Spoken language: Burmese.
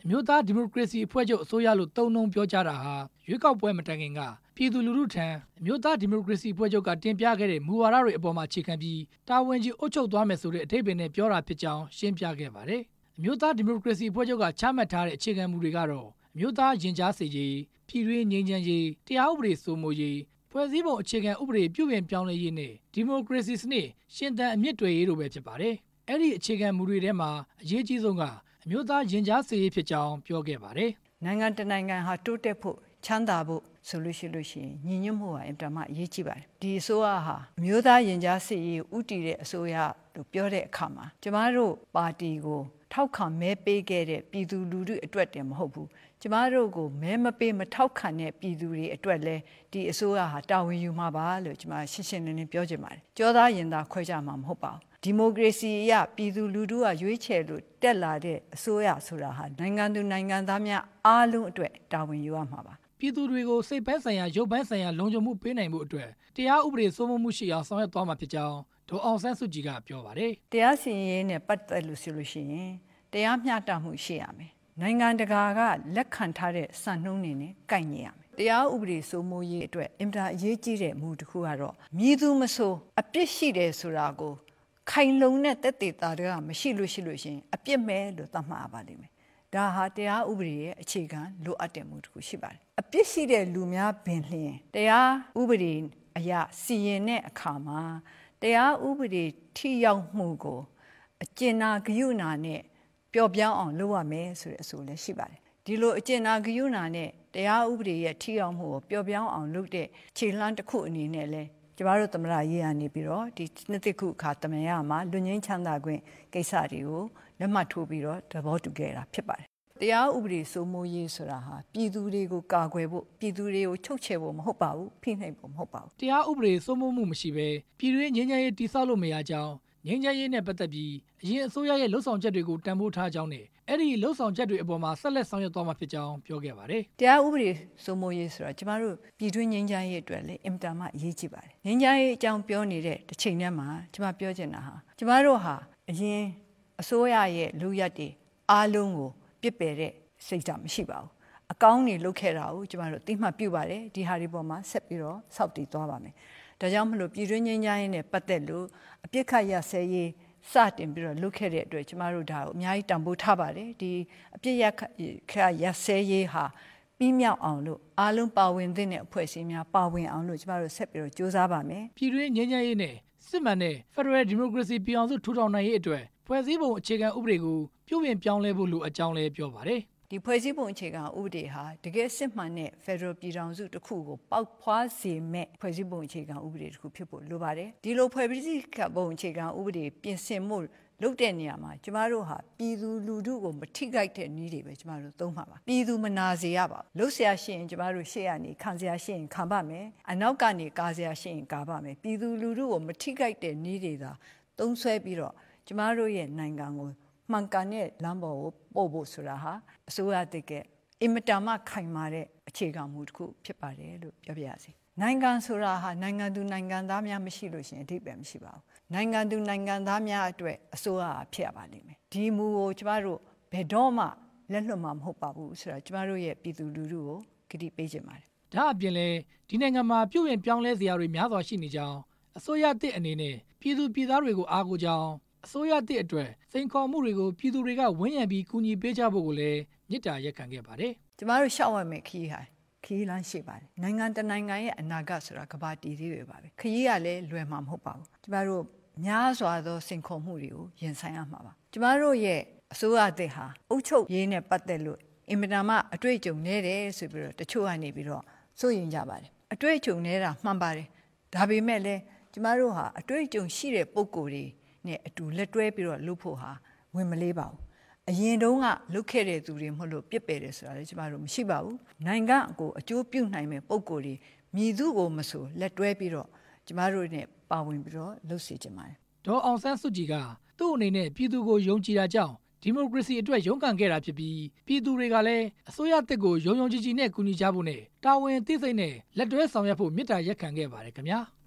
မျိုးသားဒီမိုကရေစီအဖွဲ့ချုပ်အစိုးရလို့သုံးနှုန်းပြောကြတာဟာရွေးကောက်ပွဲမတိုင်ခင်ကပြည်သူလူထုထံအမျိုးသားဒီမိုကရေစီအဖွဲ့ချုပ်ကတင်ပြခဲ့တဲ့မူဝါဒတွေအပေါ်မှာအခြေခံပြီးတာဝန်ကြီးအုပ်ချုပ်သွားမယ်ဆိုတဲ့အဓိပ္ပာယ်နဲ့ပြောတာဖြစ်ကြောင်းရှင်းပြခဲ့ပါတယ်။အမျိုးသားဒီမိုကရေစီအဖွဲ့ချုပ်ကချမှတ်ထားတဲ့အခြေခံမူတွေကတော့အမျိုးသားရင်ကြားစေရေးပြည်တွင်းငြိမ်းချမ်းရေးတရားဥပဒေစိုးမိုးရေးဖွဲ့စည်းပုံအခြေခံဥပဒေပြုပြင်ပြောင်းလဲရေးနဲ့ဒီမိုကရေစီစနစ်ရှင်သန်အမြင့်တွယ်ရေးတို့ပဲဖြစ်ပါတယ်။အဲ့ဒီအခြေခံမူတွေထဲမှာအရေးကြီးဆုံးကအမျိုးသားရင်ကြားစေရေးဖြစ်ကြောင်းပြောခဲ့ပါတယ်။နိုင်ငံတနိုင်ငံဟာတိုးတက်ဖို့ချမ်းသာဖို့ဆိုလို့ရှိရင်ညီညွတ်မှုဟာအင်တာမအရေးကြီးပါတယ်။ဒီအစိုးရဟာအမျိုးသားရင်ကြားစေရေးဥတည်တဲ့အစိုးရလို့ပြောတဲ့အခါမှာကျမတို့ပါတီကိုထောက်ခံမဲပေးခဲ့တဲ့ပြည်သူလူထုအတွက်တည်းမဟုတ်ဘူး။ကျမတို့ကိုမဲမပေးမထောက်ခံတဲ့ပြည်သူတွေအတွက်လည်းဒီအစိုးရဟာတာဝန်ယူမှာပါလို့ကျမရှင်းရှင်းလင်းလင်းပြောချင်ပါတယ်။ကြောသားရင်သားခွဲခြားမှာမဟုတ်ပါဘူး။ဒီမိုကရေစီအရပြည်သူလူထုကရွေးချယ်လို့တက်လာတဲ့အစိုးရဆိုတာဟာနိုင်ငံသူနိုင်ငံသားများအားလုံးအတွက်တာဝန်ယူရမှာပါပြည်သူတွေကိုစိတ်ပိုင်းဆိုင်ရာရုပ်ပိုင်းဆိုင်ရာလုံခြုံမှုပေးနိုင်မှုအတွက်တရားဥပဒေစိုးမိုးမှုရှိအောင်ဆောင်ရွက်သွားမှာဖြစ်ကြောင်းဒေါ်အောင်ဆန်းစုကြည်ကပြောပါတယ်တရားစီရင်ရေးနဲ့ပတ်သက်လို့ဆိုလို့ရှိရင်တရားမျှတမှုရှိရမယ်နိုင်ငံတကာကလက်ခံထားတဲ့စံနှုန်းတွေနဲ့ကိုက်ညီရမယ်တရားဥပဒေစိုးမိုးရေးအတွက်အင်တာအရေးကြီးတဲ့မူတစ်ခုကတော့မည်သူမဆိုအပြစ်ရှိတယ်ဆိုတာကိုခိုင်လုံတဲ့သက်သေသားတွေကမရှိလို့ရှိရင်အပြစ်မဲ့လို့သတ်မှတ်ပါလိမ့်မယ်ဒါဟာတရားဥပဒေရဲ့အခြေခံလိုအပ်တဲ့မှုတစ်ခုရှိပါတယ်အပြစ်ရှိတဲ့လူများပင်လျှင်တရားဥပဒေအရစီရင်တဲ့အခါမှာတရားဥပဒေထိရောက်မှုကိုအကျဉ်းနာဂရုဏာနဲ့ပျော့ပြောင်းအောင်လုပ်ရမယ်ဆိုတဲ့အဆိုလည်းရှိပါတယ်ဒီလိုအကျဉ်းနာဂရုဏာနဲ့တရားဥပဒေရဲ့ထိရောက်မှုကိုပျော့ပြောင်းအောင်လုပ်တဲ့ခြေလှမ်းတစ်ခုအနေနဲ့လည်းကျမတို့သမ္မတရေးရနေပြီးတော့ဒီနှစ်သိခုအခါသမယမှာလူငင်းချမ်းသာခွင့်ကိစ္စတွေကိုလက်မှတ်ထိုးပြီးတော့သဘောတူခဲ့တာဖြစ်ပါတယ်တရားဥပဒေစိုးမိုးရေးဆိုတာဟာပြည်သူတွေကိုကာကွယ်ဖို့ပြည်သူတွေကိုချုပ်ချယ်ဖို့မဟုတ်ပါဘူးဖိနှိပ်ဖို့မဟုတ်ပါဘူးတရားဥပဒေစိုးမိုးမှုမရှိဘဲပြည်တွင်းငြိမ်းချမ်းရေးတည်ဆောက်လို့မရကြောင်းငြိမ်းချမ်းရေးနဲ့ပတ်သက်ပြီးအရင်အစိုးရရဲ့လှုပ်ဆောင်ချက်တွေကိုတန်ဖိုးထားကြောင်းနဲ့အဲ့ဒီလှုပ်ဆောင်ချက်တွေအပေါ်မှာဆက်လက်ဆောင်ရွက်သွားမှာဖြစ်ကြောင်းပြောခဲ့ပါတယ်တရားဥပဒေစိုးမိုးရေးဆိုတာကျမတို့ပြည်တွင်းငြိမ်းချမ်းရေးအတွက်လည်းအင်တာမအရေးကြီးပါတယ်ငြိမ်းချမ်းရေးအကြောင်းပြောနေတဲ့တစ်ချိန်တည်းမှာကျမပြောချင်တာဟာကျမတို့ဟာအရင်အစိုးရရဲ့လူရက်တွေအားလုံးကိုပြစ်ပယ်တဲ့စိတ်ဓာတ်မရှိပါဘူးအကောင်းတွေလုပ်ခဲ့တာကိုကျမတို့သိမှတ်ပြုပါတယ်ဒီဟာတွေပေါ်မှာဆက်ပြီးတော့စောင့်တည်သွားပါမယ်ဒါကြောင့်မလို့ပြည်တွင်းငြိမ်းချမ်းရေးနဲ့ပတ်သက်လို့အပြစ်ခတ်ရဆဲရေးစတင်ပြီးတော့လုပ်ခဲ့တဲ့အတွက်ကျမတို့ဒါကိုအများကြီးတန်ဖိုးထားပါတယ်ဒီအပြစ်ခတ်ရဆဲရေးဟာပြီးမြောက်အောင်လို့အားလုံးပါဝင်တဲ့အဖွဲ့အစည်းများပါဝင်အောင်လို့ကျမတို့ဆက်ပြီးတော့ကြိုးစားပါမယ်ပြည်တွင်းငြိမ်းချမ်းရေးနဲ့စစ်မှန်တဲ့ Federal Democracy ပြည်အောင်စုထူထောင်နိုင်ရေးအတွက်ဖွဲ့စည်းပုံအခြေခံဥပဒေကိုပြုပြင်ပြောင်းလဲဖို့လိုအကြောင်းလည်းပြောပါတယ်ဒီဖွဲ့စည်းပုံအခြေခံဥပဒေဟာတကယ်စစ်မှန်တဲ့ Federal ပြည်ထောင်စုတစ်ခုကိုပေါက်ဖွားစေမဲ့ဖွဲ့စည်းပုံအခြေခံဥပဒေတစ်ခုဖြစ်ဖို့လိုပါတယ်ဒီလိုဖွဲ့စည်းပုံအခြေခံဥပဒေပြင်ဆင်မှုလုပ်တဲ့နေရာမှာကျမတို့ဟာပြည်သူလူထုကိုမထိခိုက်တဲ့နည်းတွေပဲကျမတို့သုံးပါပါပြည်သူမနာစေရပါဘူးလှုပ်ရှားရှိရင်ကျမတို့ရှေ့ကနေခံစရာရှိရင်ခံပါမယ်အနောက်ကနေကာစရာရှိရင်ကာပါမယ်ပြည်သူလူထုကိုမထိခိုက်တဲ့နည်းတွေသာသုံးဆွဲပြီးတော့ကျမတို့ရဲ့နိုင်ငံကိုမှန်ကန်တဲ့လမ်းပေါ်ကိုပို့ဖို့ဆိုတာဟာအစိုးရတစ်ကအင်မတန်မှခိုင်မာတဲ့အခြေခံမူတစ်ခုဖြစ်ပါတယ်လို့ပြောပြရစီနိုင်ငံဆိုတာဟာနိုင်ငံသူနိုင်ငံသားများမရှိလို့ရှိရင်အဓိပ္ပာယ်မရှိပါဘူးနိုင်ငံသူနိုင်ငံသားများအတွက်အစိုးရဖြစ်ရပါလိမ့်မယ်ဒီမူကိုကျမတို့ဘယ်တော့မှလက်လွတ်မှာမဟုတ်ပါဘူးဆိုတာကျမတို့ရဲ့ပြည်သူလူထုကိုကတိပေးချင်ပါတယ်ဒါအပြင်လည်းဒီနိုင်ငံမှာပြုပြင်ပြောင်းလဲစရာတွေများစွာရှိနေကြောင်းအစိုးရတစ်အနေနဲ့ပြည်သူပြည်သားတွေကိုအားကိုးကြောင်းအစိုးရတစ်အတွက်စိန်ခေါ်မှုတွေကိုပြည်သူတွေကဝန်းရံပြီးကူညီပေးကြဖို့ကိုလည်းမြစ်တာရက်ခံခဲ့ပါတယ်ကျမတို့ရှောက်ရမယ်ခီးလမ်းရှိပါတယ်နိုင်ငံတနိုင်ငံရဲ့အနာဂတ်ဆိုတာကဘာတည်သေးပဲပါပဲခရီးကလည်းလွယ်မှာမဟုတ်ပါဘူးကျမတို့များစွာသောစိန်ခေါ်မှုတွေကိုရင်ဆိုင်ရမှာပါကျမတို့ရဲ့အစိုးရအသစ်ဟာအုပ်ချုပ်ရေးနဲ့ပတ်သက်လို့အင်မတန်မှအတွေ့အကြုံနေတယ်ဆိုပြီးတော့တချို့ကနေပြီးတော့စိုးရင်ကြပါတယ်အတွေ့အကြုံနေတာမှန်ပါတယ်ဒါပေမဲ့လည်းကျမတို့ဟာအတွေ့အကြုံရှိတဲ့ပုံကိုယ်တွေနဲ့အတူလက်တွဲပြီးတော့လုပ်ဖို့ဟာဝင်မလေးပါဘူးအရင်တုန်းကလုပ်ခဲ့တဲ့သူတွေမဟုတ်လို့ပြစ်ပယ်တယ်ဆိုတာလည်းကျမတို့မရှိပါဘူးနိုင်ငံကိုအကျိုးပြုနိုင်မဲ့ပုံကိုယ်တွေမြည်သူကိုမဆိုလက်တွဲပြီးတော့ကျမတို့နဲ့ပါဝင်ပြီးတော့လုပ်စေချင်ပါတယ်ဒေါ်အောင်ဆန်းစုကြည်ကသူ့အနေနဲ့ပြည်သူကိုယုံကြည်တာကြောင့်ဒီမိုကရေစီအတွက်ရုန်းကန်ခဲ့တာဖြစ်ပြီးပြည်သူတွေကလည်းအစိုးရတစ်ကိုယုံကြည်နဲ့ကူညီကြဖို့နဲ့တာဝန်သိစိတ်နဲ့လက်တွဲဆောင်ရွက်ဖို့မြစ်တာရက်ခံခဲ့ပါတယ်ခင်ဗျာ